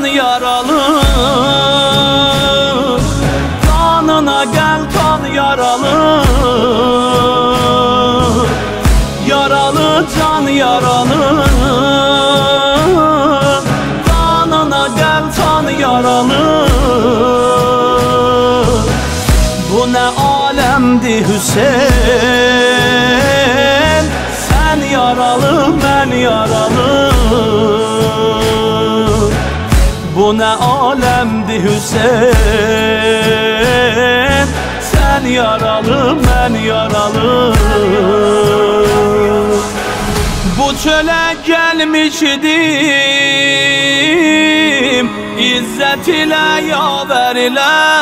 can yaralı, kanına gel kan yaralı. Yaralı can yaralı, kanına gel kan yaralı. Bu ne alemdi Hüseyin, sen yaralı ben yaralı. Bu ne alemdi Hüseyin, sen yaralı ben yaralı. Bu çöle gelmişdim, İzzet ile yaver ile.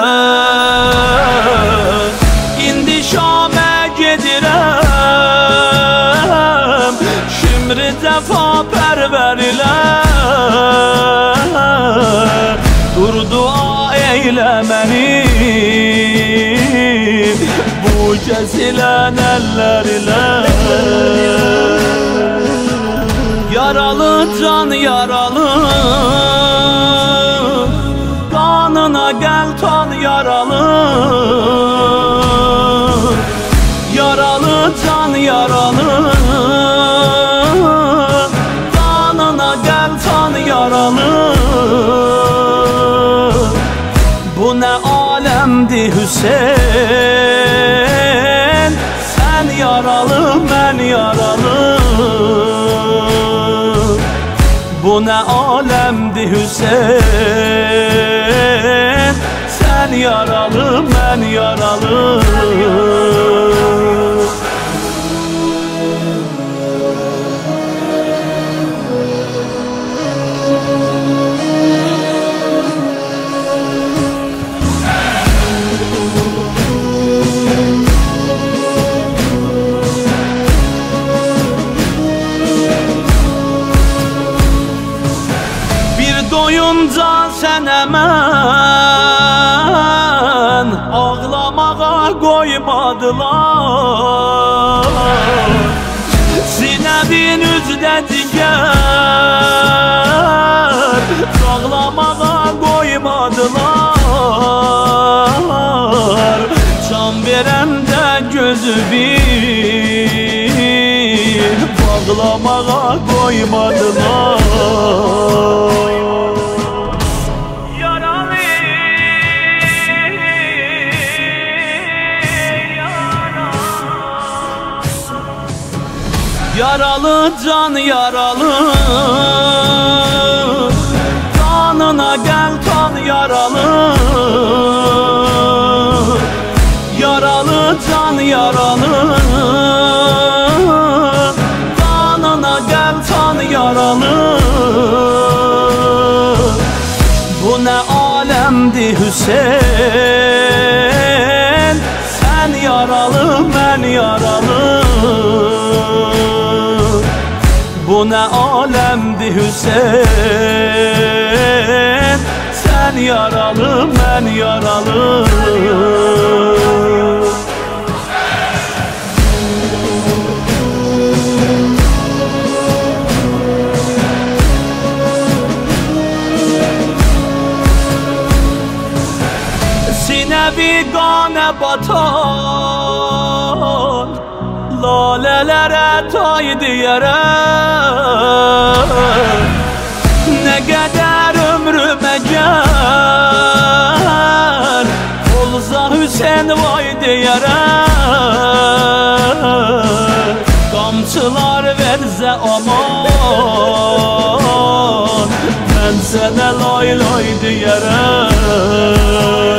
İndi Şam'a gedirem, şimdi cefa perver ile. Dur dua eyle beni bu kesilen eller ile. Yaralı can yaralı, kanına gel tan yaralı. Yaralı can yaralı, kanına gel tan yaralı. Bu ne alemdi Hüseyin, sen yaralı ben yaralı. Bu ne alemdi Hüseyin, sen yaralı ben yaralı. Doyunca sen hemen ağlamağa koymadılar. Zinebin üzde diger ağlamağa koymadılar. Can veren de gözü bir bağlamağa koymadılar. Yaralı can yaralı, kanına gel kan yaralı. Yaralı can yaralı, kanına gel kan yaralı. Bu ne alemdi Hüseyin, sen yaralı ben yaralı. Bu ne alemdi Hüseyin, sen yaralı ben yaralı. Sinevi gane batan, lalelere tay diyere. Ne kadar ömrüme gel olsa Hüseyin vay diyere. Kamçılar verse aman, ben sana lay lay diyere.